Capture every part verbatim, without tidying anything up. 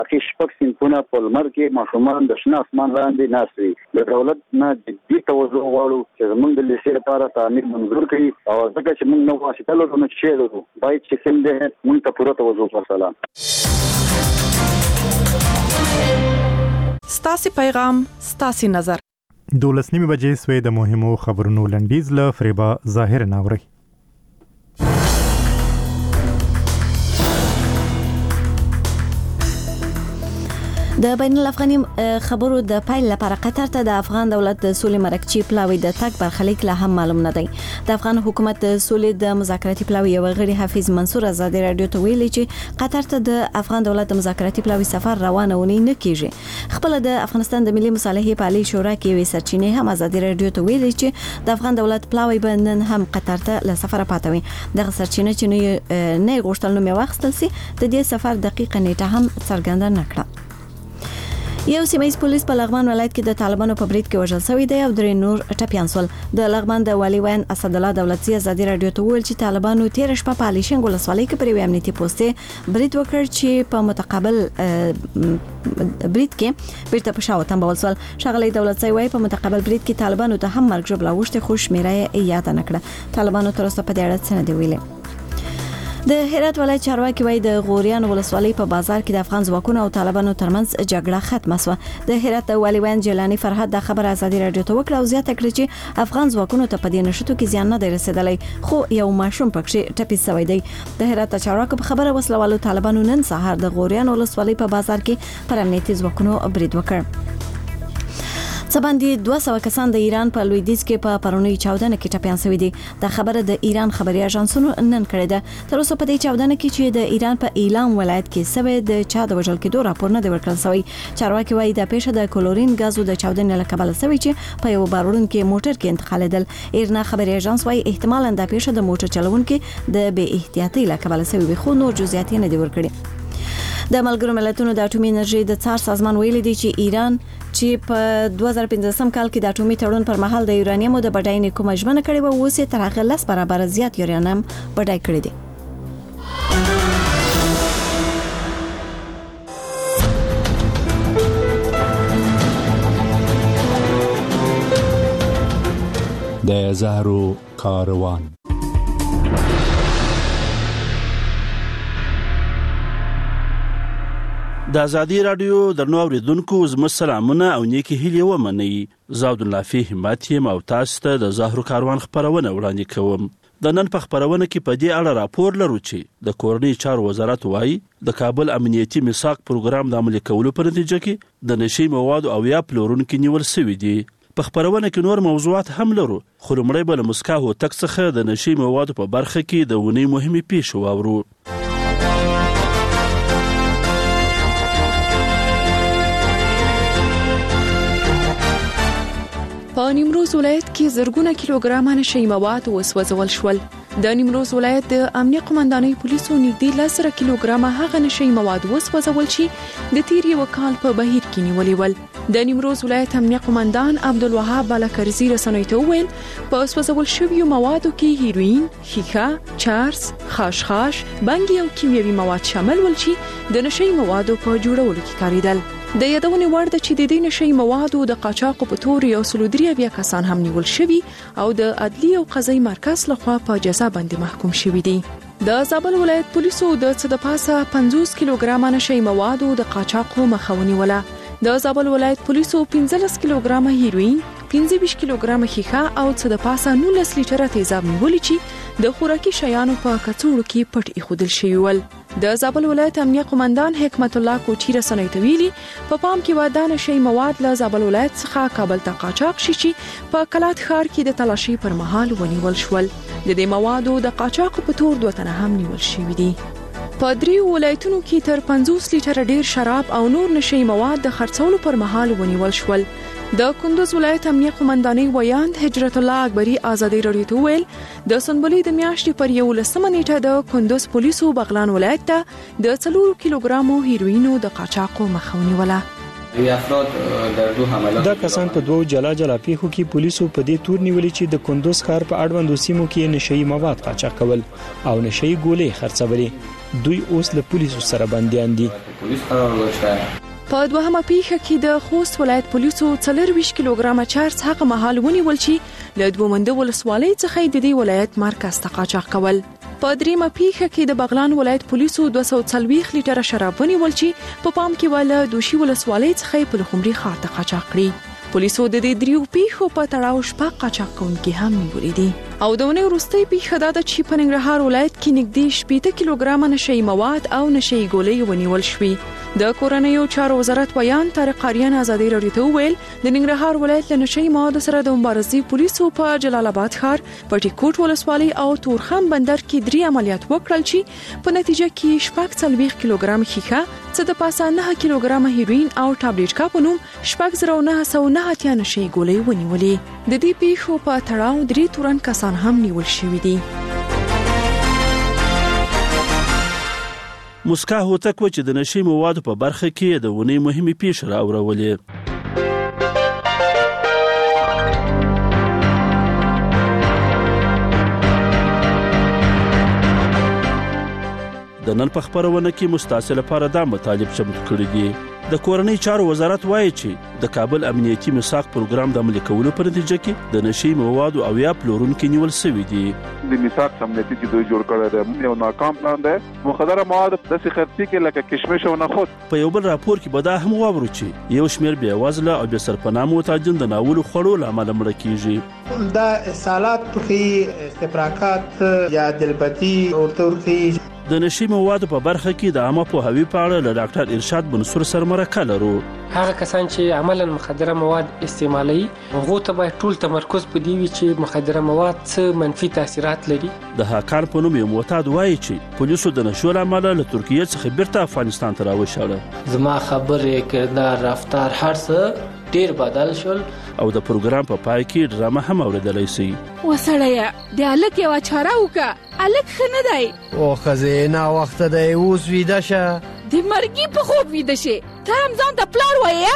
کې شپږ صنفونه په لمر کې ماشومان د شنه اسمان لاندې ناست وي. د دولت نه جدي توجه غواړو چې زموږ د لیسې لپاره تعمیر منظور کړي او ځکه چې موږ نه واسطه لرو نو چې لرو باید چې کوم دی موږ ته پوره توجه وکړو. ستاسي پیغام ستاسي نظر. دولس نیمه بجې سوې د مهمو خبرونو لنډیز له فریبا ظاهر ناوري. د بین الافغاني خبرو د پایل لپاره قطر ته د افغان دولت د سولې مرکچی پلاوی د تک برخلیک له هم معلوم نه دی. د افغان حکومت د سولې د مذاکراتي پلاوی یو غړي حافظ منصور آزادي رادیو ته ویلي چې قطر ته د افغان دولت د مذاکراتي پلاوی سفر روانونه نه کیږي. خپل د افغانستان د ملي مصالحې پالي شورا کې وی سرچینې هم آزادي رادیو ته ویلي چې د افغان دولت پلاوی بنن هم قطر ته له سفر پاتوي. دغه سرچینې چې نه غوښتل نو مې واخستل سي د دې سفر دقیقه نیټه هم څرګنده نکړه. یو سیمایي پولیس په لغمان ولایت کې د طالبانو په برید کې وژل شوی دی او درې نور ټپیان شول. د لغمان د والی وین اسد الله دولتي آزادي رادیو ته ویل چې طالبانو تیر شپه په الیشنګ ولسوالۍ کې پر یو امنیتي پوسټ برید وکړ چې په متقابل برید کې بیرته په شاو تنبول شول. شغلي دولتي وای په متقابل برید کې طالبانو ته هم مرګ جوړ لاوښته خو شمیره یاد نه کړه. طالبانو تر اوسه په دې اړه څه نه دی ویلي. د هرات ولایت چارواکي وای د غوریان ولسوالۍ په بازار کې د افغان ځواکونو او طالبانو ترمنځ جګړه ختمه شوه. د هرات والی وین جیلانی فرهاد د خبر آزادي رادیو ته وکړه او زیاته کړې چې افغان ځواکونو ته په دې نشټو کې زیان نه دی رسیدلی خو یو ماشوم پکې ټپي شوی دی. د هرات چارواکو په خبره وسلوالو طالبانو نن سهار د غوریان ولسوالۍ په بازار کې پر امنیتي ځواکونو برید وکړ. سباندې دوه سوه کسان د ایران په لویدیځ کې په پرونی چاودنه کې ټپیان شوي دي. د خبره د ایران خبري اژانسونو نن کړې ده. تر اوسه په دې چاودنه کې چې د ایران په اعلان ولایت کې سوي د چا د وژل کېدو راپور نه دی ورکړل شوی. چارواکي وایي د پیښه د کلورین غازو د چاودنې له کبله شوی چې په یو بارونکو موټر کې انتقالېدل. ایرنا خبري اژانس وایي احتمالاً د پیښه د موټر چلوونکو د بې احتیاطۍ له کبله شوی خو نور جزئیات نه دی ورکړي. د ملګرو ملتونو د اټومي انرژي د څار سازمان ویلي دی چې ایران چې په دوه زره پنځم کال کې د اټومي تړون پر مهال د یورانیم د بډاینې کومه ژمنه کړې و اوس یې تر هغه لس برابر زیات یورانیم بډای کړی دی. د زهرو کاروان. د ازادي رادیو درنو اوریدونکو زما سلامونه او نیکی هیلې ومنئ. زه عبدالله فی همت یم او تاسو ته د زهرو کاروان خبرونه وړاندې کوم. د نن په خبرونه کې په دې اړه راپور لرو چې د کورنۍ چارو وزارت وایي د کابل امنیتي میثاق پروګرام د عملي کولو په نتیجه کې د نشي موادو او یا پلورونکو نیول شوي دي. په خبرونه کې نور موضوعات هم لرو خو لومړی به له مسکا هوتک څخه د نشي موادو په برخه کې د ونې مهمې پیښې واورو. په نیمروز ولایت کې زرګونه کیلوګرامه نشي مواد وسوځول شول. د نیمروز ولایت د امنیه قومندانۍ پولیسو نږدې لس زره کیلوګرامه هغه نشي مواد وسوځول چې د تیر یو کال په بهیر کې نیولي ول. د نیمروز ولایت امنیه قومندان عبدالوهاب بالاکرزي رسنیو ته وویل په وسوځول شویو موادو کې هیروین، ښیښه، چارس، خاشخاش، بنګي او کیمیاوي مواد شامل ول چې د نشي موادو په جوړولو کې کاریدل. د یادونې وړ ده چې د دې نشي موادو د قاچاقو په تور یو سل درې اویا کسان هم نیول شوي او د عدلي او قضایي مرکز لخوا په جزا باندې محکوم شوي دي. د زابل ولایت پولیسو د څه د پاسه پنځوس کیلوګرامه نشي موادو د قاچاقو مخه ونیوله. د زابل ولایت پولیسو پنځلس کیلوګرامه هیروین، پنځه ویشت کیلوګرامه ښیښه او څه د پاسه نولس لیټره تیزاب نیولي چې د خوراکي شیانو په کڅوړو کې پټ ایښودل شوي ول. د زابل ولایت امنیه قومندان حکمت الله کوټی رسنیو ته ویلي په پام کې وادانه شي مواد له زابل ولایت څخه کابل ته قاچاق شي چې په کلات ښار کې د تلاشي پر مهال ونیول شول. د دې موادو د قاچاق په تور دوه تنه هم نیول شوي دي. په دریو ولایتونو کې تر پنځوس لیټره ډیر شراب او نور نشي مواد د خرڅولو پر مهال ونیول شول. د کندوز ولایت امنیه قومندانۍ ویاند هجرت الله اکبری آزادي رادیو ته ویل د سنبلې د میاشتې پر یو لسمه نیټه د کندوز پولیسو بغلان ولایت ته د څلور کیلوګرامو هیروینو د قاچاقو مخه ونیوله. دا کسان په دوه جلا جلا پیښو کې پولیسو په دې تور نیولې چې د کندوز ښار په اړوندو سیمو کې نشئی مواد قاچاق کول او نشئی ګولې خرڅولې. دوی اوس له پولیسو سره بنديان دي. په دوهمه پیښه کې د خوست ولایت پولیسو څلرویشت کیلوګرامه چارس هغه مهال ونیول چې له دومنده ولسوالۍ څخه د دې ولایت مرکز ته قاچاق کول. په دریمه پیښه کې د بغلان ولایت پولیسو دوه سوه څلوېښت لیټره شراب ونیول چې په پام کې ول دوشي ولسوالۍ څخه په لخمري ښار ته قاچاق کړي. پولیسو د دې دریو پیښو په تړاو شپږ قاچاق کوونکي هم نیولي دي. او د ونې وروستۍ پیښه دا ده چې په ننګرهار ولایت کې نږدې شپېته کیلوګرامه نشهیي مواد او نشهیي ګولۍ ونیول شوې. د کورنیو چارو وزارت ویان طارق آریان ازادي راډیو ته وویل د ننګرهار ولایت له نشهیي موادو سره د مبارزې پولیسو په جلال آباد ښار، پټي کوټ ولسوالۍ او تورخم بندر کې درې عملیات وکړل چې په نتیجه کې شپږ څلوېښت کیلوګرام ښیښه، څه د پاسه نهه کیلوګرامه هیروین او ټابلیټ کا په نوم شپږ زره نهه سوه نهه اتیا نشهیي ګولۍ ونیولې. د دې پیښو په تړاو درې تورن کسان هم نیول شوي دي. مسکا هوتک و چې د نشي موادو په برخه کې د ونې مهمه پیښه راوړولې. د نن په خبرونه کې مستعصل لپاره دا مطالب چمتو کړی دي. د کورنۍ چارو وزارت وایي چې د کابل امنیتي میثاق پروګرام د عملي کولو په نتیجه کې د نشي موادو او یا پلورونکو نیول شوی دي. د میثاق امنیتي چې دوی جوړ کړی دی یو ناکام پلان دی. مخدره مواد د سخرتي کې لکه کشمش او نخود. په یو بل راپور کې به دا هم واورو چې یو شمېر بې وزله او بې سرپناه معتادین د ناولو خوړو له امله مړه کیږي. دا اصالات په استفراقات یا دلبتي او ترخی د نشي موادو په برخه کې د عامه پوهاوي په اړه له ډاکټر ارشاد منصور سره مرکه لرو. هغه کسان چې عملاً مخدره مواد استعمالوي هغه ته باید ټول تمرکز پدې وي چې مخدره مواد څه منفي تاثیرات لري. د هاکان په نوم یو معتاد وایي چې پولیسو د نشو له امله له ترکیې څخه بیرته افغانستان ته راوشاړه. زما خبرې کردار رفتار هر څه ډیر بدل شول. او د پروګرام په پای کې ډرامه هم اوریدلای شي. وسړیا د الک یو چاره وکړه، الک خنه دی او خزینه وخت دی اوس ویده شه د مرګي په خوب ویده شي. ته هم ځان ته پلار وایې.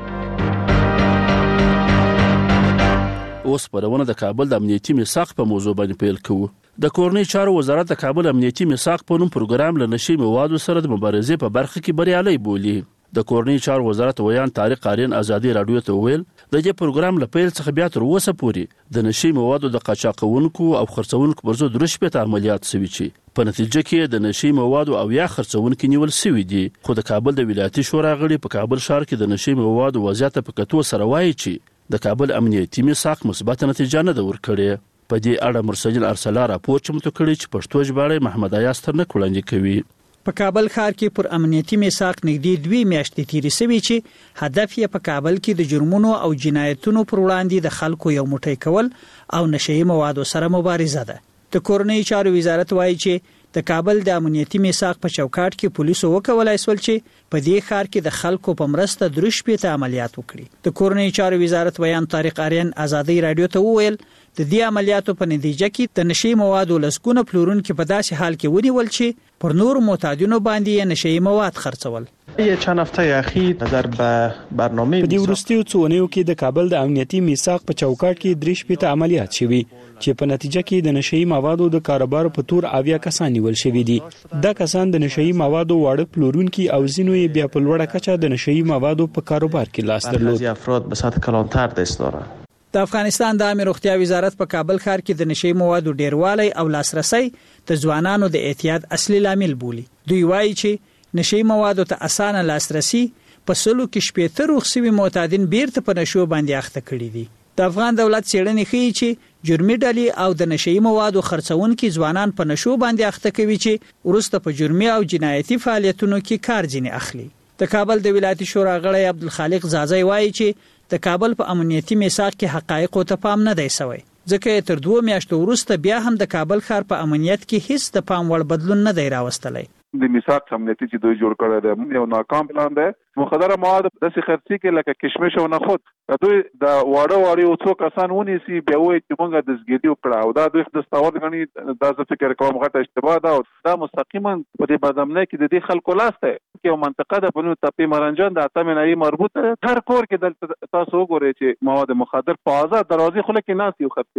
اوس پرونه د کابل د امنیتي میثاق په موضوع باندې پیل کوو. د کورنۍ چارو وزارت د کابل امنیتي میثاق په نوم پروګرام له نشي موادو سره د مبارزې په برخه کې بریالي بولي. د کورنۍ چارو وزارت ویان طارق آریان ازادي راډیو ته ویل د دې پروګرام له پیل څخه بیا تر اوسه پورې د نشي موادو د قاچاقونکو او خرڅونکو پر ضد رشوت عملیات شوي چې په نتیجه کې د نشي موادو او یا خرڅونکو نیول شوي دي. خو د کابل د ولایتي شورا غړي په کابل ښار کې د نشي موادو وضعیت په کتو سره وایي چې د کابل امنیتي میثاق مثبت نتیجه نه ده ورکړې. په دې اړه مرسجل ارسلا راپور چمتو کړی چې پښتو ژباړه محمد ایاز ترنک وړاندې کوي. په کابل ښار کې پر امنیتي میثاق نږدې دوی میاشتې تیرې شوې چې هدف یې په کابل کې د جرمونو او جنایتونو پر وړاندې د خلکو یو موټی کول او نشهیي موادو سره مبارزه ده. د کورنۍ چارو وزارت وایي چې د کابل د امنیتي میثاق په چوکاټ کې پولیسو وکولای شول چې په دې ښار کې د خلکو په مرسته درې شپېته عملیات وکړي. د کورنۍ چارو وزارت ویان طارق آریان ازادي راډیو ته وویل د دې عملیاتو په نتیجه کې د نشي موادو لسګونه پلورونکو په داسې حال کې ونیول چې پر نور معتادینو باندې نشي مواد خرڅول. یه چند هفته اخیر نظر به برنامه په دې وروستیو څو اونیو کې د کابل د امنیتي میثاق په چوکاټ کې درې شپېته عملیات شوي چې په نتیجه کې د نشي موادو د کاروبار په تور اویا کسان نیول شوي دي. دا کسان د نشي موادو واړه پلورونکي او ځینو یې بیا په لوړه کچه د نشي موادو په کاروبار کې لاس درلود. افراد به سطح کلانتر دست دارند. د افغانستان د عامه روغتیا وزارت په کابل ښار کې د نشي موادو ډیروالی او لاسرسي د ځوانانو د اعتیاد اصلي لامل بولي. دوی وایي چې نشي موادو ته اسانه لاسرسي په سلو کې شپېته روغسوي معتادین بیرته په نشو باندې اخته کړي دي. د افغان دولت څېړنې ښیي چې جرمي ډلې او د نشي موادو خرڅونکي ځوانان په نشو باندې اخته کوي چې ورسته په جرمي او جنایتي فعالیتونو کې کار ځینې اخلي. د کابل د ولایتي شورا غړی عبدالخالق زازی وایي چې د کابل په امنیتي میثاق کې حقایق ته پام نه دی شوی، ځکه تر دوه میاشتو وروسته بیا هم د کابل ښار په امنیت کې هیڅ د پام وړ بدلون نه دی راوستلی. د میثاق امنیتي چې دوی جوړ کړی دی یو ناکام پلان دی. مخدره مواد د سخرتي کې لکه کشمش او نخود دوی د واړه واړه او څو کسان ونیسي بیا وایي چې موږ د زګیدي وکړه او دا دوی د ستاور غني دا څه فکر کوم غټه اشتباه ده او دا مستقیما په دې بدامنۍ کې د دې خلکو لاس دی. یو منطقه ده په نوم تپې مرنجان د اتمه نړۍ مربوطه هر کور کې د تاسو وګورئ چې مواد مخدر په آزاد دروازې خله کې ناس یو خرڅوي.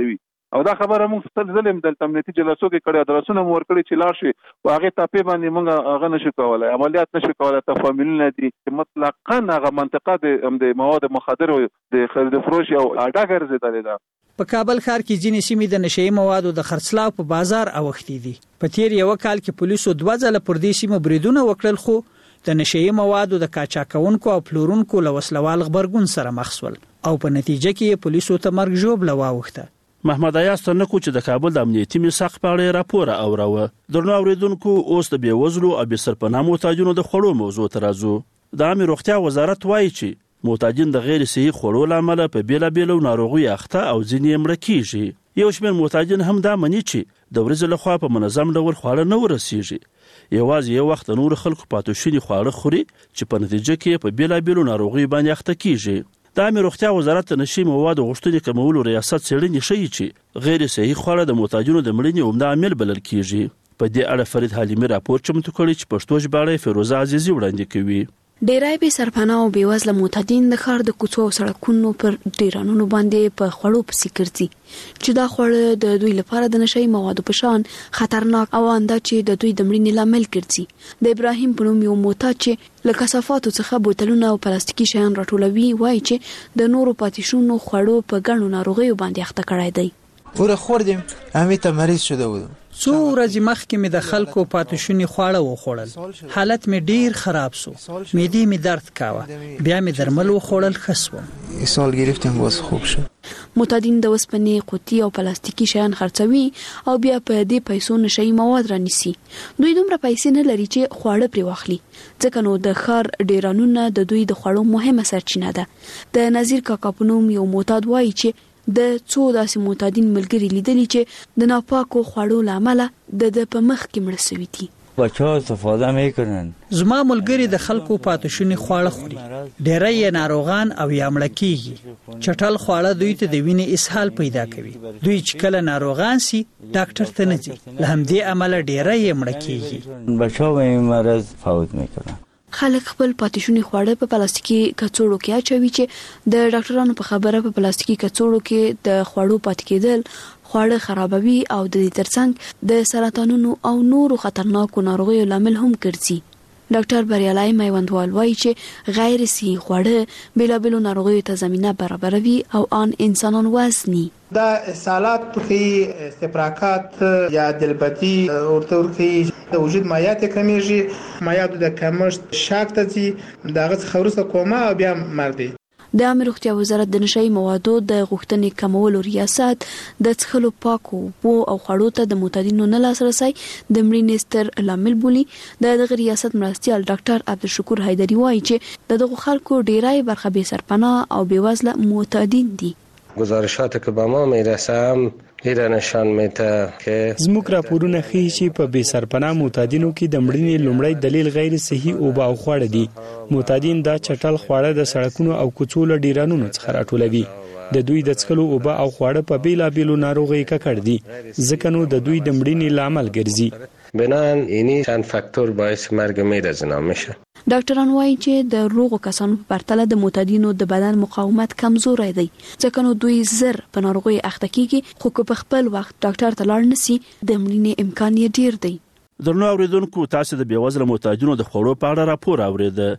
او دا خبره موږ ستل ظلم د امنیتي جلسو کې کړی درسونه مور کړی چې لاړ شي او هغه ټاپې باندې موږ هغه نشو کولای عملیات نشو کولای تفاهمونه دي مطلقاً هغه منطقه د مواد مخدر د خرید فروش او اډا ګرځیدلې ده. په کابل ښار کې ځینې سیمې د نشئی موادو د خرڅلاو په بازار اوښتې دي. په تیر یو کال کې پولیسو دوه ځله پر دې سیمه بریدونه وکړل خو د نشئی موادو د قاچاقونکو او پلورونکو له وسلوال غبرګون سره مخ شول او په نتیجه کې پولیسو ته مرګ ژوبله واوښته. محمد ایاز ترنکو چې د کابل د امنیتي میثاق په اړه راپور اوروه. درنو اوریدونکو اوس د بیوزلو او بسرپناه محتاجونو د خوړو موضوع ته راځو. د عامه روغتیا وزارت وایي چې محتاجین د غیر صحي خوړو لامل په بیلابیلو ناروغیو اخته او ځینې مړه کیږي. یو شمېر محتاجین هم دا مني چې د ورځې لخوا په منظم ډول خواړه نه ورسیږي. یوازې یو وخت نور خلکو پاتې شوي خواړه خوري چې په نتیجه کې په بیلابیلو ناروغیو باندې اخته کیږي. د عامه روغتیا وزارت د نشئی موادو غوښتنې کمولو ریاست څېړنې ښیي چې غیر صحي خواړه د محتاجینو د مړینې عمده عامل بلل کیږي. په دې اړه فرید حلیمي راپور چمتو کړی چې پښتو ژباړه فیروزه عزیزي وړاندې کوي. ډیری به سرپناه او بیوزله معتادین د ښار د کوڅو او سړکونو پر ډیرانونو باندې په خوړو پسې ګرځي چې دا خوړ د دوی لپاره د نشئی موادو په شان خطرناک او انده چې د دوی د مړینې لامل ګرځي. د ابراهیم په نوم یو معتاد چې له کثافاتو څخه بوتلونه او پلاستیکي شیان راټولوي وایي چې د نورو پاتې شونو خوړو په ګڼو ناروغیو باندې اخته کړی دی. ور خوردم همې ته مریض شده بودم. څو ورځې مخکې مې د خلکو پاتې شوني خواړه وخوړل. حالت مې ډیر خراب شو. معدې مې درد کاوه. بیا مې درمل وخوړل ښه شوم. سال گرفتم باز خوب شد. معتادین د وسپنې قوطي او پلاستیکي شیان خرڅوي او بیا په دې پیسو نشئی مواد رانیسي. دوی دومره پیسې نه لري چې خواړه پرې واخلي ځکه نو د ښار ډیرانونه د دوی د خوړو مهمه سرچینه ده. د نظیر کاکا په نوم یو معتاد وایي چې د څو داسې معتادین ملګري لیدلي چې د ناپاکو خوړو له امله د د په مخ کې مړه شوي دي. بچه‌ها استفاده میکنن. زما ملګری د خلکو پاتې شوني خواړه خوري. ډیری یې ناروغان او یا مړه کیږي. چټل خواړه دوی ته د وینې اسهال پیدا کوي. دوی چې کله ناروغان سي ډاکټر ته نه ځي. له همدې امله ډیری یې مړه کیږي. بچه‌ها به این مرض فوت میکنن. خلک خپل پاتې شوني خواړه په پلاستیکي کڅوړو کې اچوي چې د ډاکټرانو په خبره په پلاستیکي کڅوړو کې د خوړو پاتې کېدل خواړه خرابوي او د دې ترڅنګ د سرطانونو او نورو خطرناکو ناروغیو لامل هم ګرځي. ډاکټر بریالای میوندوال وایي چې غیر صحي خواړه بیلابیلو ناروغیو ته زمینه برابروي او ان انسانان وزني. دا احسالات کې استفراقات یا دلبتی ورته ورکی د وجود مایات کمیږي. مایات د کمښت شاک ته ځي دغه خورسته کومه او بیا مرګ. د عامه روغتیا وزارت د نشئی موادو د غوښتنې کمولو ریاست د څښلو پاکو اوبو او خوړو ته د معتادینو نه لاسرسی د مړینې ستر لامل بولي. د دغه ریاست مرستیال ډاکټر عبدالشکور حیدری وایي چې د دغه خلکو ډیری برخه به سرپناه او بیوزله معتادین دي. گزارشات که به ما میرسه هم ایره نشان میده که زموږ راپورونه ښیي چې په بې سرپناه معتادینو کې د مړینې لومړی دلیل غیر صحي اوبه او خواړه دي. معتادین دا چټل خواړه د سړکونو او کوڅو له ډیرانونو څخه راټولوي. د دوی د څښلو اوبه او خواړه په بیلابیلو ناروغیو ککړ دي ځکه نو د دوی د مړینې لامل ګرځي. بنان اینی چند فاکتور باعث مرگ میرزنا میشه. ډاکټران وایي چې د روغو کسانو په پرتله د معتادینو د بدن مقاومت کمزوري دی ځکه نو دوی زر په ناروغي اخته کیږي خو په خپل وخت ډاکټر ته لاړ نسی د مړینې امکان یې ډیر دی. درنو اوریدونکو تاسو د بیوزله معتادینو د خوړو په اړه راپور اوریده.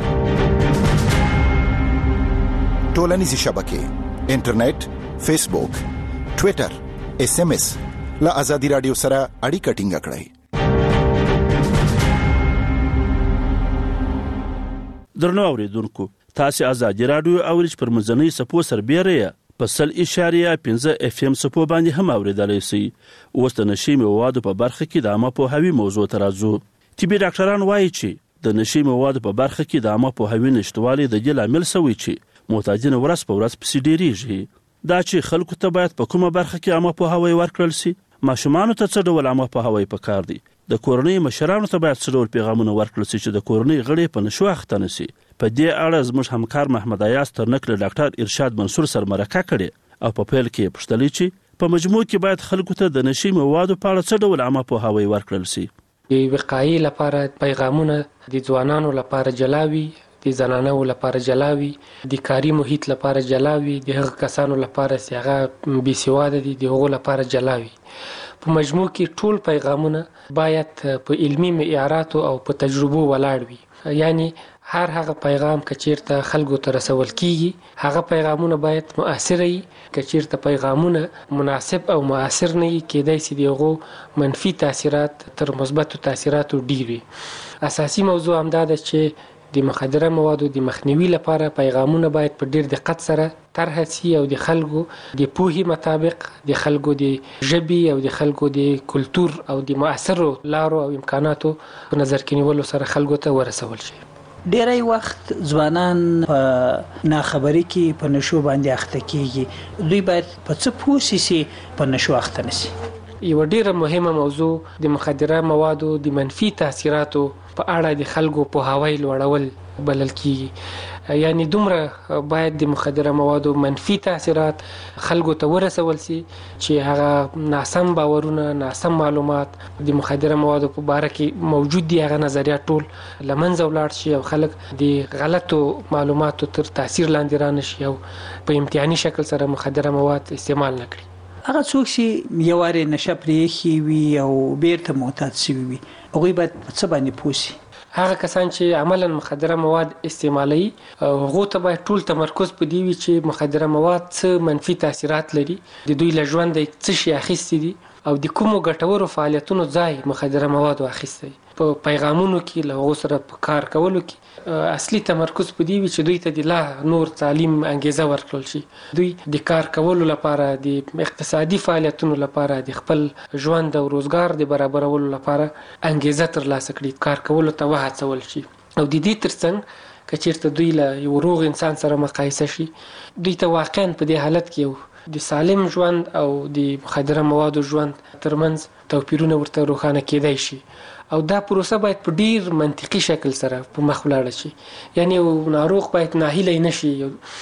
ټولنیزې شبکې انټرنیټ، فیسبوک، ټوئیټر، اس ام اس له ازادي رادیو سره اړیکه ټینګه کړئ. درنو اوریدونکو تاسو ازادي رادیو اورج پر منځنۍ سپو سربېره په سل اشاریه پنځه اف ام سپو باندې هم اوریدلای شئ. اوس د نشئی موادو په برخه کې د عامه پوهاوي موضوع ته راځو. طبي ډاکټران وایي چې د نشئی موادو په برخه کې د عامه پوهاوي نشټوالي د دې لامل شوی چې معتادین ورځ په ورځ پسې ډیریږي. دا چې خلکو ته باید په کومه برخه کې عامه پوهاوی ورکړل شي. ماشومانو ته څه ډول عامه پوهاوی پکار دی. د کورنۍ مشرانو ته باید څه ډول پیغامونه ورکړل شي چې د کورنۍ غړي په نشو اخته نشي. په دې اړه زموږ همکار محمد ایاز ترنک له ډاکټر ارشاد منصور سره مرکه کړې او په پیل کې پوښتلې چې په مجموع کې باید خلکو ته د نشئی موادو په اړه څه ډول عامه پوهاوی ورکړل شي. وقایي لپاره پیغامونه د ځوانانو لپاره جلاوي د زنانو لپاره جلاوي، د کاري محیط لپاره جلاوي، د هغه کسانو لپاره چې هغه بې سواده دي د هغو لپاره جلاوي. په مجموع کې ټول پیغامونه باید په علمي معیاراتو او په تجربو ولاړ وي. یعنی هر هغه پیغام که چیرته خلکو ته رسول کیږي هغه پیغامونه باید مؤثر وي. که چیرته پیغامونه مناسب او مؤثر نه وي کېدای شي دغه منفي تاثیرات تر مثبتو تاثیراتو ډیر وي. اساسي موضوع همدا ده چې د مخدره موادو د مخنیوي لپاره پیغامونه باید په ډیر دقت سره طرح شي او د خلکو د پوهې مطابق د خلکو د ژبې او د خلکو د کلتور او د مؤثرو لارو او امکاناتو په نظر کې نیولو سره خلکو ته ورسول شي. ډیری وخت ځوانان په ناخبرۍ کې په نشو باندې اخته کیږي. دوی باید په څه پوه شي په نشو اخته نشي؟ یو ډیره مهمه موضوع د مخدره موادو د منفي تاثیراتو په اړه د خلکو پوهاوی لوړول بلل کیږي. یعنی دومره باید د مخدره موادو منفي تاثیرات خلکو ته ورسول شي چې هغه ناسم باورونه، ناسم معلومات د مخدره موادو په باره کې موجود دي، هغه نظریات ټول لمنځه ولاړ شي او خلک د غلطو معلوماتو تر تاثیر لاندې رانه شي او په امتحاني شکل سره مخدره مواد استعمال نه کړي. هغه څوک چې یو واره نشه پرېښي وي او بیرته معتاد شوي وي هغوی باید په څه باندې پوه شي؟ هغه کسان چې عملا مخدره مواد استعمالوي هغو ته باید ټول تمرکز په دې وي چې مخدره مواد څه منفي تاثیرات لري، د دوی له ژونده څه شي اخیستي دي او د کومو ګټورو فعالیتونو ځای مخدره موادو اخیستی. په پیغامونو کې له هغو سره په کار کولو کې اصلي تمرکز په دې وي چې دوی ته د لا نور تعلیم انګیزه ورکړل شي، دوی د کار کولو لپاره، د اقتصادي فعالیتونو لپاره، د خپل ژوند او روزګار د برابرولو لپاره انګیزه ترلاسه کړي، کار کولو ته وهڅول شي. او د دې ترڅنګ که چیرته دوی له یو روغ انسان سره مقایسه شي دوی ته واقعا په دې حالت کې یو د سالم ژوند او د مخدره موادو ژوند ترمنځ توپیرونه ورته روښانه کېدای شي. او دا پروسه باید په ډیر منطقي شکل سره په مخ ولاړه شي. یعنی یو ناروغ باید ناهیلی نشي،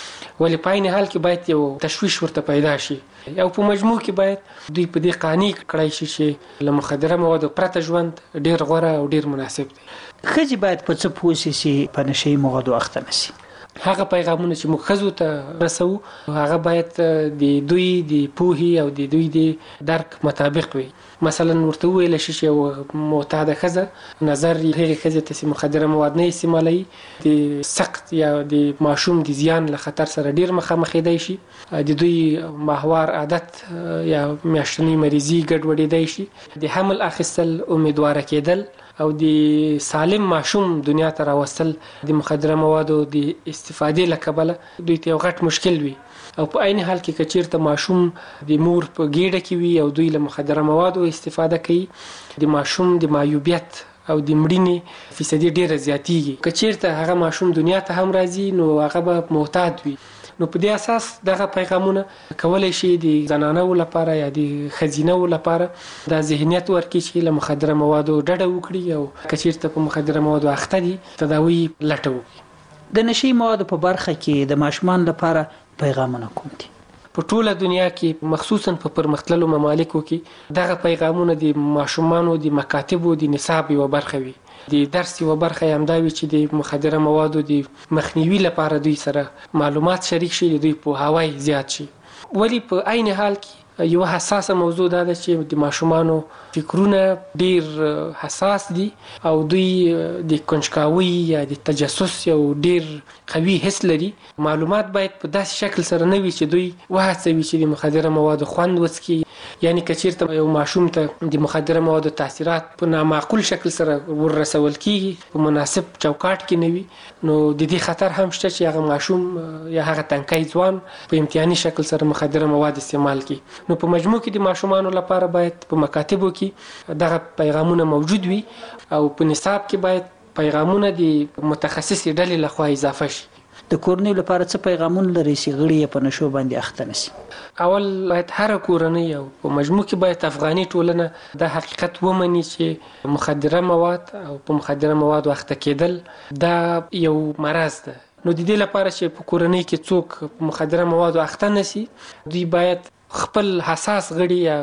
ولې په عین حال کې باید یو تشویش ورته پیدا شي. او په مجموع کې باید دوی په دې قانع کړای شي چې له مخدره موادو پرته ژوند ډیر غوره او ډیر مناسب دی. ښځې باید په څه پوه شي چې په نشهیي موادو اخته نشي؟ هغه پیغامونه چې موږ ښځو ته رسوو هغه باید د دوی د پوهې او د دوی د درک مطابق وي. مثلا ورته وویل شي چې یو معتاده ښځه نظر هغې ښځې ته چې مخدره مواد نه استعمالوي د سخت یا د ماشوم د زیان له خطر سره ډیر مخامخېدی شي، د دوی ماهوار عادت یا میاشتنۍ مریضي ګډوډېدی شي، د حمل اخیستل، امیدواره کېدل او د سالم ماشوم دنیا ته راوستل د مخدره موادو د استفادې له کبله دوی ته یو غټ مشکل وي. او په عین حال کې که چیرته ماشوم د مور په ګېډه کې وي او دوی له مخدره موادو استفاده کوي د ماشوم د معیوبیت او د مړینې فیصدي ډیره زیاتیږي. که چیرته هغه ماشوم دنیا ته هم راځي نو هغه به معتاد وي. نو په دې اساس دغه پیغامونه کولای شي د زنانو لپاره یا د ښځینو لپاره دا ذهنیت ورکړي چې له مخدره موادو ډډه وکړي او که چیرته په مخدره موادو اخته دي تداوی لټه وکړي. د نشهیي موادو په برخه کې د ماشومان لپاره پیغامونه کوم دي؟ په ټوله دنیا کې مخصوصا په پرمختللو ممالکو کې دغه پیغامونه د ماشومانو د مکاتبو د نصاب یوه برخه وي. د درس یوه برخه یې همدا وي چې د مخدره موادو د مخنیوي لپاره دوی سره معلومات شریک شي، د دوی پوهاوی زیات شي. ولی په عین حال کې یو حساسه موضوع دا ده چې د ماشومانو فکرونه ډیر حساس دي او دوی د کنجکاوي یا د تجسس یو ډیر قوي حس لري. معلومات باید په داسې شکل سره نه وي چې دوی وهڅوي چې د مخدره موادو خوند وڅکي. یعنی که چیرته یو ماشوم ته د مخدره موادو تاثیرات په نامعقول شکل سره ورسول کیږي، په مناسب چوکاټ کې نه وي، نو د دې خطر هم شته چې هغه ماشوم یا هغه تنکی ځوان په امتحاني شکل سره مخدره مواد استعمال کړي. نو په مجموع کې د ماشومانو لپاره باید په مکاتبو کې دغه پیغامونه موجود وي او په نصاب کې باید پیغامونه د متخصصې ډلې لخوا اضافه شي. د کورنۍ لپاره څه پیغامونه لري چې غړي یې په نشو باندې اخته نشي؟ اول باید هر کورنۍ او په مجموع کې باید افغاني ټولنه د حقیقت ومني چې مخدره مواد او په مخدره موادو اخته کېدل دا یو مرض ده. نو د دې لپاره چې په کورنۍ کې څوک په مخدره موادو اخته نشي دوی باید خپل حساس غړي یا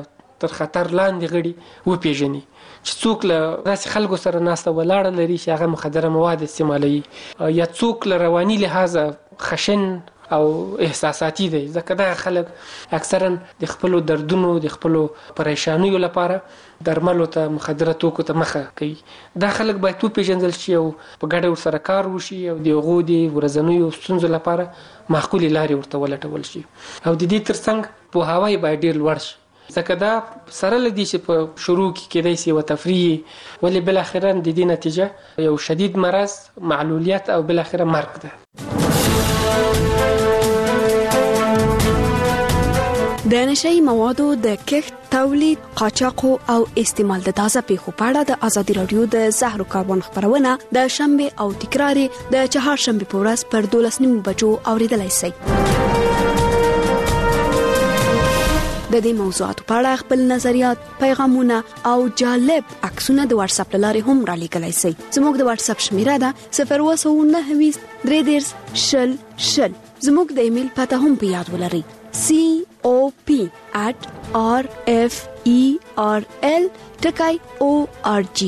تر خطر لاندې غړي وپیژني چې څوک له داسې خلکو سره ناسته ولاړه لري چې هغه مخدره مواد استعمالوي یا څوک له رواني لحاظه خشن او احساساتي دي ځکه دا خلک اکثرا د خپل دردونو د خپل پریشانیو لپاره درملو ته مخدره توکو ته مخه کوي دا خلک باید تو پیژندل شي او په ګډه ورسره کار وشي او د غودي ورځنیو ستونزو لپاره معقولې لارې ورته ولټول شي او د دې ترڅنګ په هواي باید ډیر لوړ شي ځکه دا سره لدی چې په شروع کې کېدای شي و تفریح ولې بل اخرا د دې نتیجه یو شدید مرض معلولیت او بل اخره مرګ ده د نشئی موادو د کښت تولید قاچاق او استعمال د تازه پیښو په اړه د ازادي رادیو د زهرو کاروان خبرونه د شنبه او تکرار د چهارشنبه په ورځ پر دولس نیم بجو اوریدلای شئ د دې موضوعاتو په اړه خپل نظریات پیغامونه او جالب عکسونه د واتس اپ لارې هم را لیږلای شئ زموږ د واتس اپ شمیره ده صفر اووه نهه درې دېرش شل شل زموږ د ایمیل پته هم په یاد ولرئ c o p at r f e r l ټکای o r g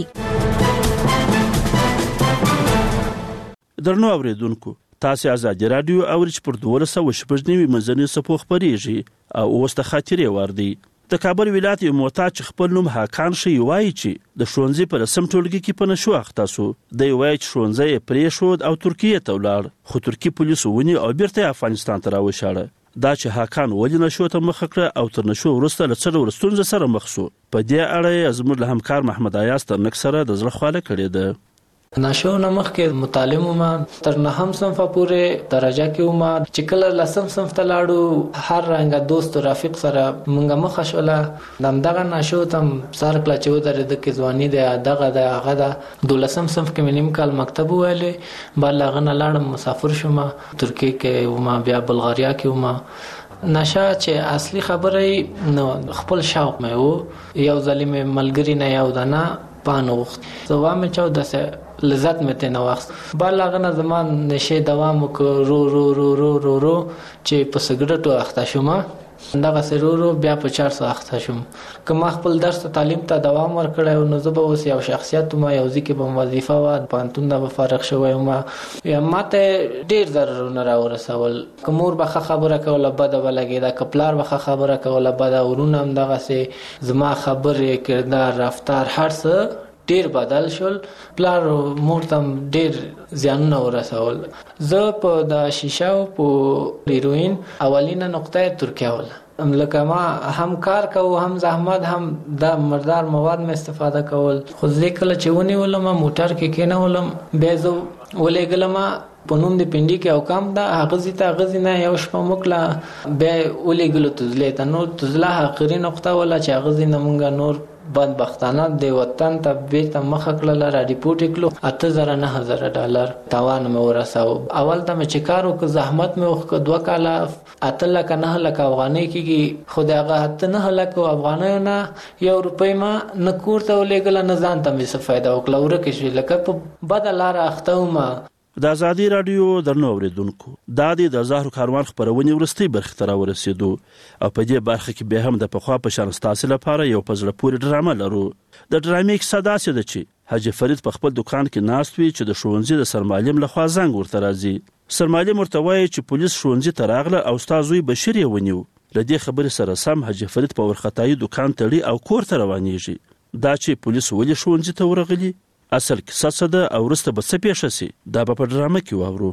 درنو اوریدونکو تاسو ازادي رادیو اورچ پر دوله سو شپږنیمه مزنی سپوخ پریږي او اوس د خاطرې وردی د کابل ولایت یو معتاد خپل نوم حاکان شي وایي چې د شونځي په رسم ټولګي کې په نشو اخته سو د وایي چې شونځي پرې شو او ترکیه ته ولاړ خو ترکی پولیسو ونی او بیرته افغانستان ته راوښاړه دا چې حاکان ولې نشو ته مخ کړ او تر نشو ورسته له څلور ستونزې سره مخ شو په دې اړه زموږ له همکار محمد ایاز تر نک سره د زړه خواله کړې ده نشو نمخ کې مطالعه ما تر نهم صنف پورې درجه کې ما چې کله لسم صنف ته لاړو هر رنګ دوست او رفیق سره مونږه مخ شوله دمدغه نشو تم سر کله چې ودرې د کې ځواني د دغه د هغه د دولسم صنف کې منیم کال مکتب ویلې بلغه نه لاړم مسافر شوم ترکیه کې وما بیا بلغاریا کې وما نشه چې اصلي خبره نو خپل شوق مې وو یو ظالم ملګری نه یو دنا پانو زوام چاو دسه لذت مې ته نو وخت بلغه نه زمان نشه دوام وکړو رو رو رو رو رو رو چې په سګرټو اخته شوم دغه سرورو بیا په چار سو اخته شوم کوم خپل درس تعلیم ته دوام ورکړم نو زه به اوس یو شخصیت ما یو ځکه په وظیفه و پانتون د فارغ شوم ما یا ماته ډیر ضررونه را ورسول کومور به خبره کوله بده ولګی دا کپلار به خبره کوله بده ورونه هم دغه سه زما خبره کردار رفتار هر څه ډیر بدل شول پلار مورتم ډیر زیانونه ورسول زه په د شیشه او په هیروین اولینه نقطه ترکیه ول لکه ما هم کار کوو هم زحمت هم د مردار مواد م استفاده کول خو ځکه چې ونی ولما موټر کې کینه ولم بیزو ولېګلم په نوم د پنډي کې او کم دا غزي ته غزي نه یو شپه مکله به ولېګلو تزلې ته نو تزله اخري نقطه ولا چې غزي نه مونږه نور بدبختانه د وطن ته بیرته مخ کړل را ریپورت کړو اته زره نه هزار ډالر تاوان مې ورساو اول ته مې چکارو که زحمت مې وخ دوه کاله اته لک نه لک افغانۍ کېږي خدای هغه اته نه لک افغانۍ نه یو روپۍ ما نه کوړته ولېګل نه ځان ته مې څه فائدہ وکړه ورکه شي لکه په بدلار اخته ما د ازادي رادیو درنو اوریدونکو دا د زهرو کاروان خبرونه ورستي برخه تر ورسېدو او په دې برخه کې به هم د پخوا په شان ستاسو لپاره یو پزړه پوری ډرامه لرو د ډرامې کې صدا سي د چی حاجی فرید په خپل دکان کې ناست وی چې د شونځي د سرمالم له خوا زنګ ورته راځي سرمالم ورته وایي چې پولیس شونځي ته راغله او استاد بشیر یې ونیو لدې خبرې سره سم حاجی فرید په ورختای دکان تړي او کور ته روانېږي دا چې پولیس ولې شونځي ته ورغلي اصل کیسه څه ده او ورسته به څه پیښه سي دا به په ډرامه کې واورو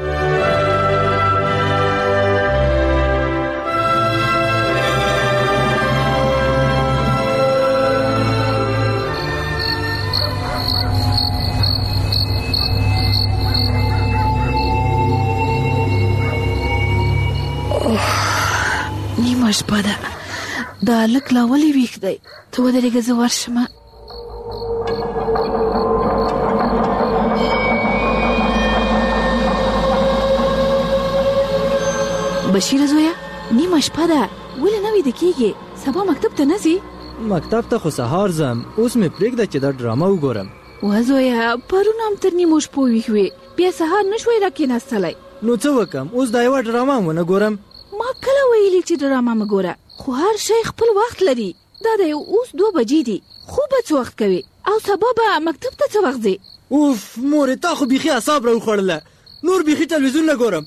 نیمه شپه ده دا لک لا ولې ویښ دی ته ودرېږه زه ورشمه بشیر زویا نیمه شپه ده ولې نه ویده کېږي سبا مکتب ته نه ځې مکتب ته خو سهار ځم اوس مې پرېږده چې دا ډرامه وګورم وه زویا پرون هم تر نیمو شپو ویښ وې بیا سهار نه شوی راکېناستلی نو څه وکم اوس دا یوه ډرامه هم ونه ګورم ما کله ویلي چې ډرامه مه ګوره خو هر شی خپل وخت لري دا دی اوس دوه بجې دي، خوب به څه وخت کوي او سبا به مکتب ته څه وخت ځې؟ اوف مورې تا خو بیخي اعصاب راوخوړله، نور بیخي تلویزیون نه ګورم.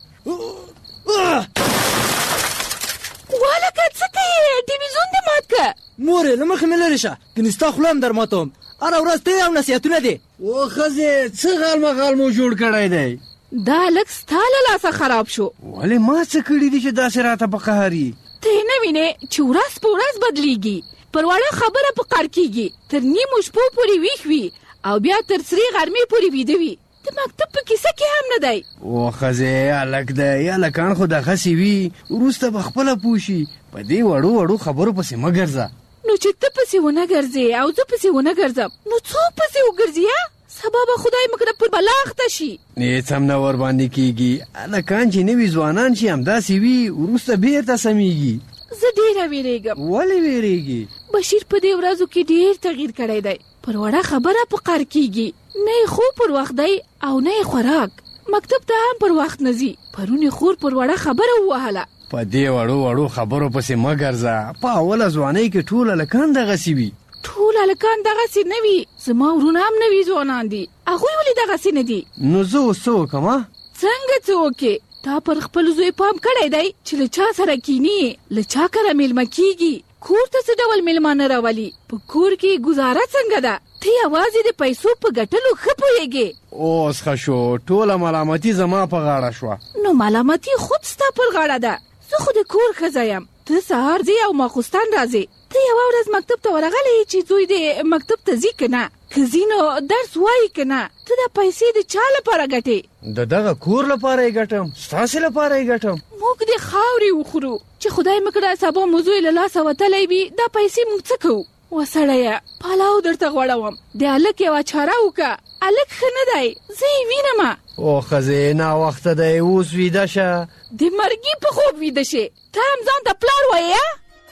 والکه څه کوې؟ ټلویزیون دې مات که. مورې له مخې مې لرې شه، کنې ستا خوله هم در ماتوم. هره ورځ ته او نصیحتونه دي. او ښځې څه غال مغال مو جوړ کړی دی؟ دا هلک ستا له لاسه خراب شو. ولې ما څه کړي دي چې داسې راته په قهر یي؟ ته یې نه وینې چې ورځ په ورځ بدلیږي، پر وړه خبره په قهر کېږي، تر نیمو شپو پورې ویښ وي او بیا تر سرې غرمې پورې ویده وي. د مکتب په کیسه کې هم نه دی. او ښځې هلک دی، هلکان خو دغسې وي، وروسته به خپله پوه شي. په دې وړو وړو خبرو پسې مه ګرځه. نو چې ته پسې ونه ګرځې او زه پسې ونه ګرځم نو څوک پسې وګرځي؟ سبا به خدای مکړه پر بلا اخته شي. هېڅ هم نه ورباندې کېږي. هلکان چې نوي ځوانان شي همداسې وي، وروسته بېرته سمیږي. زه ډېره وېرېږم. ولې وېرېږي؟ بشیر په دې ورځو کې ډېر تغییر کړی دی. پر وړه خبره په قهر کېږي، نه یې خوب پر وخت دی او نه یې خوراک. مکتب ته هم پر وخت نه ځي. پرون یې خور پر وړه خبره ووهله. په دې وړو وړو خبرو پسې مه ګرځه. په اوله ځوانۍ کې ټول هلکان دغسې وي. ټول هلکان دغسې نه وي. زما ورونه هم نوي ځوانان دي، هغوی ولې دغسې نه دي؟ نو زه اوس څه وکړم؟ څنګه څه وکړې؟ تا پر خپل زوی پام کړی دی چې له چا سره کینی، له چا کره میلمه کیږي، کور ته څه ډول میلمانه راولي، په کور کې ګزاره څنګه ده؟ ته یوازې د پیسو په ګټلو ښه پوهېږې. اوس ښه شو، ټوله ملامتي زما په غاړه شوه. نو ملامتي خود ستا پر غاړه ده. زه خو د کور ښځه یم، ته سهار ځې او ماخوستن راځې. ته یوه ورځ مکتب ته ورغلی چې زوی دې مکتب ته ځي که نه؟ که ځي نو درس وایي که نه؟ ته دا پیسې د چا لپاره ګټې؟ د دغه کور لپاره یې ګټم، ستاسې لپاره یې ګټم. موږ د خاورې وخورو چې خدای مکړه سبا مو زوی له لاسه وتلی وي، دا پیسې موږ څه کوو؟ وسړیه پلاو درته غوړوم، د هلک یوه چاره وکړه. هلک ښه نه دی، زه یې وینمه. او ښځې ناوخته دی، اوس ویده شه. د مرګي په خوب ویده شې، ته هم ځان ته پلار وایې؟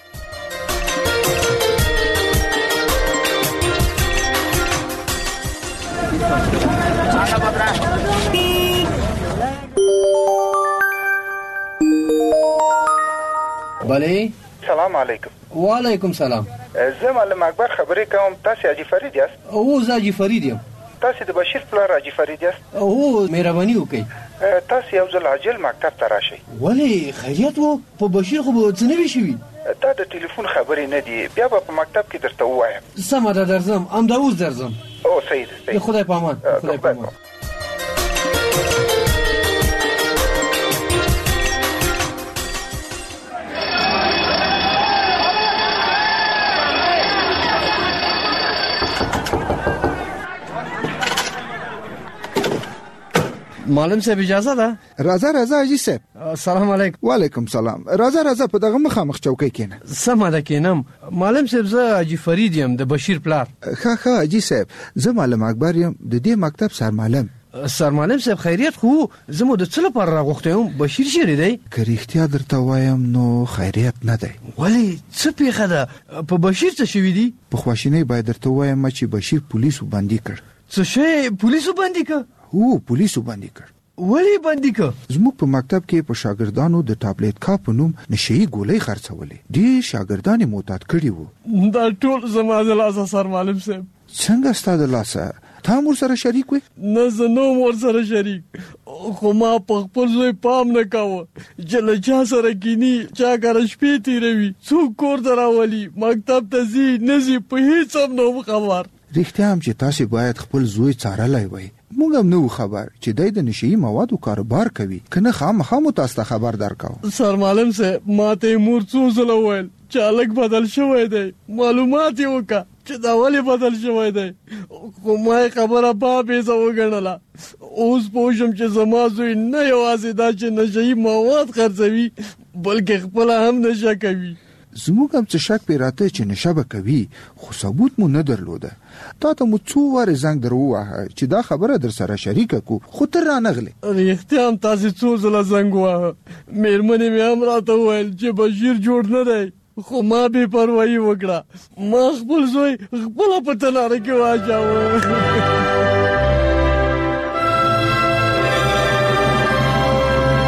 بله. سلام علیکم. وعلیکم سلام. زه معلم اکبر خبرې کوم. تاسې حاجي فرید یاست؟ او زه حاجي فرید یم. تاسې د بشیر پلار حاجي فرید یاست؟ او مهرباني وکړئ. تاسې یو ځل عاجل مکتب ته راشئ. ولې خیریت و؟ په بشیر خو به څه نه وي شوي. دا د ټلیفون خبرې نه دي، بیا به په مکتب کې درته ووایم. سمه ده، درځم، همدا اوس درځم. او صحیح ده، صحیح. خدای په امان. خدای په امان. معلم صاحب اجازه ده؟ راځه راځه حاجي صاحب. سلام علیکم. وعلیکم سلام. راځه راځه په دغه مخامخ چوکۍ کېنه. سمه ده کېنم. معلم صاحب زه حاجي فرید یم د بشیر پلار. ښه ښه حاجي صاحب، زه معلم اکبر یم د دې مکتب سرمعلم. سرمعلم صاحب خیریت خو زه مو د څه لپاره راغوښتی یم؟ بشیر چیرې دی؟ که رښتیا درته وایم نو خیریت نه دی. ولې څه پیښه ده؟ په بشیر څه شوي دي؟ په خواشینۍ باید درته وایم چې بشیر پولیسو بندي کړ. څه شی پولیسو بندي کړ؟ هو پولیسو بندي کړ. ولې بندي کړ؟ زموږ په مکتب کې په شاګردانو د ټابلیټ کا په نوم نشئی ګولۍ خرڅولې. ډېر شاګردان یې معتاد کړي وو. دا ټول زما د لاسه سرمعلم صاحب. څنګه ستا د لاسه؟ تا هم ورسره شریک وې؟ نه زه نه وم ورسره شریک، خو ما په خپل زوی پام نه کاوه چې له چا سره کیني، چا کره شپې تېروي، څوک کور ته راولي، مکتب ته ځي نه ځي، په هېڅ هم نه وم خبر. رښتیا هم چې تاسې باید خپل زوی څارلی وی. موږ هم نه وو خبر چې دی د نشهیي موادو کاروبار کوي، که نه خامخا مو تاسو ته خبر درکاو. سرمعلم صاحب ما ته یې مور څو ځله وویل چې هلک بدل شوی دی، معلومات یې وکړه چې دا ولې بدل شوی دی، خو ما یې خبره بابیزه وګڼله. اوس پوه شم چې زما زوی نه یوازې دا چې نشهیي مواد خرڅوي بلکې خپله هم نشه کوي. زموږ هم څه شک پې راته چې نشه به کوي، خو ثبوت مو نه درلوده. تا ته مو څو وارې زنګ در وواهه چې دا خبره در سره شریکه کو، خو ته رانغلې. رښتیا هم تاسې څو ځله زنګ وواهه، مېرمنې مې هم راته وویل چې بشیر جوړ نه دی، خو ما بې پروایي وکړه، ما خپل زوی خپله په تناره کې واچاوه.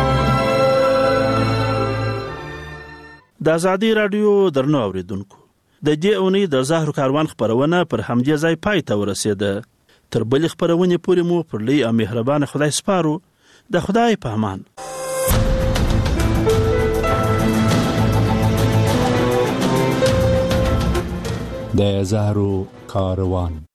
د ازادي راډیو درنو اوریدونکو، د دې اونۍ د زهرو کاروان خبرونه پر همدې ځای پای ته ورسېده. تر بلې خبرونې پورې مو پر لوی او مهربان خدای سپارو. د خدای په امان. د زهرو کاروان.